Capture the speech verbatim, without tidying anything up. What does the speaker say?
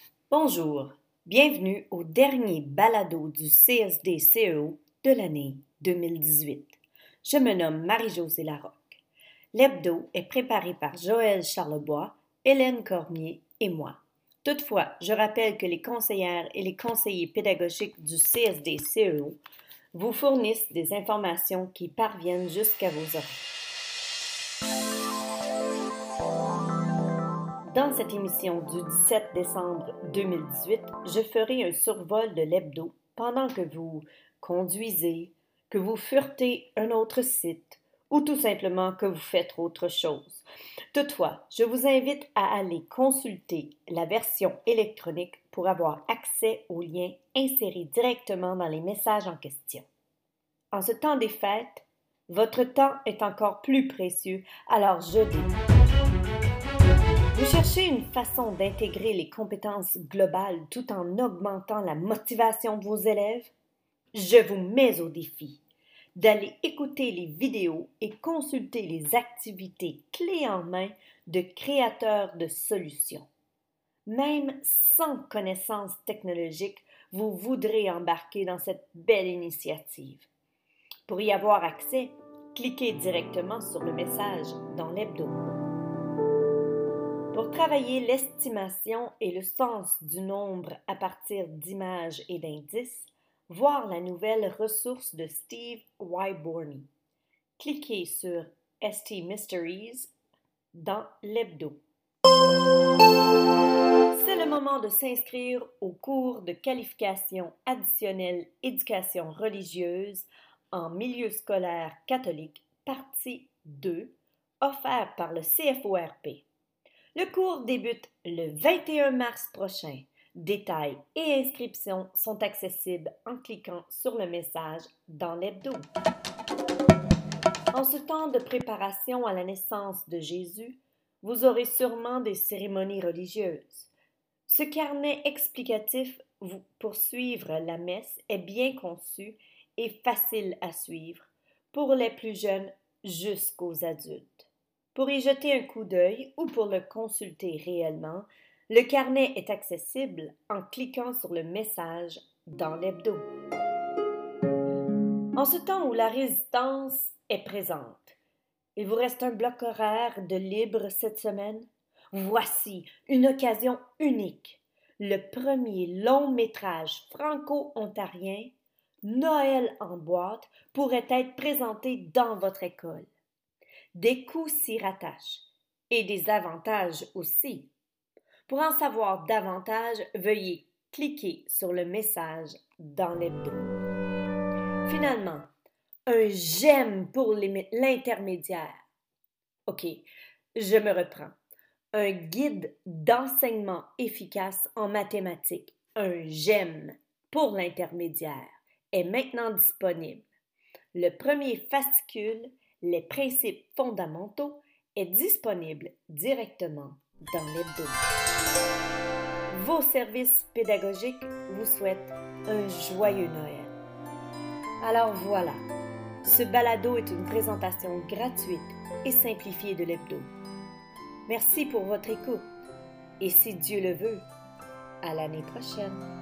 Bonjour, bienvenue au dernier balado du C S D C E O de l'année deux mille dix-huit. Je me nomme Marie-Josée Larocque. L'hebdo est préparé par Joël Charlebois, Hélène Cormier et moi. Toutefois, je rappelle que les conseillères et les conseillers pédagogiques du C S D C E O vous fournissent des informations qui parviennent jusqu'à vos oreilles. Dans cette émission du dix-sept décembre deux mille dix-huit, je ferai un survol de l'hebdo pendant que vous conduisez, que vous furetez un autre site ou tout simplement que vous faites autre chose. Toutefois, je vous invite à aller consulter la version électronique pour avoir accès aux liens insérés directement dans les messages en question. En ce temps des fêtes, votre temps est encore plus précieux, alors je débute. Vous cherchez une façon d'intégrer les compétences globales tout en augmentant la motivation de vos élèves? Je vous mets au défi d'aller écouter les vidéos et consulter les activités clés en main de créateurs de solutions. Même sans connaissances technologiques, vous voudrez embarquer dans cette belle initiative. Pour y avoir accès, cliquez directement sur le message dans l'hebdo. Pour travailler l'estimation et le sens du nombre à partir d'images et d'indices, voir la nouvelle ressource de Steve Wyborny. Cliquez sur S T Mysteries dans l'hebdo. C'est le moment de s'inscrire au cours de qualification additionnelle éducation religieuse en milieu scolaire catholique, partie deux, offert par le C F O R P. Le cours débute le vingt et un mars prochain. Détails et inscriptions sont accessibles en cliquant sur le message dans l'hebdo. En ce temps de préparation à la naissance de Jésus, vous aurez sûrement des cérémonies religieuses. Ce carnet explicatif pour suivre la messe est bien conçu et facile à suivre pour les plus jeunes jusqu'aux adultes. Pour y jeter un coup d'œil ou pour le consulter réellement, le carnet est accessible en cliquant sur le message dans l'hebdo. En ce temps où la résistance est présente, il vous reste un bloc horaire de libre cette semaine? Voici une occasion unique. Le premier long métrage franco-ontarien, Noël en boîte, pourrait être présenté dans votre école. Des coûts s'y rattachent et des avantages aussi. Pour en savoir davantage, veuillez cliquer sur le message dans l'hebdo. Finalement, un j'aime pour l'intermédiaire. OK, je me reprends. Un guide d'enseignement efficace en mathématiques, un j'aime pour l'intermédiaire, est maintenant disponible. Le premier fascicule, les principes fondamentaux, est disponible directement dans l'hebdo. Vos services pédagogiques vous souhaitent un joyeux Noël. Alors voilà, ce balado est une présentation gratuite et simplifiée de l'hebdo. Merci pour votre écoute et si Dieu le veut, à l'année prochaine.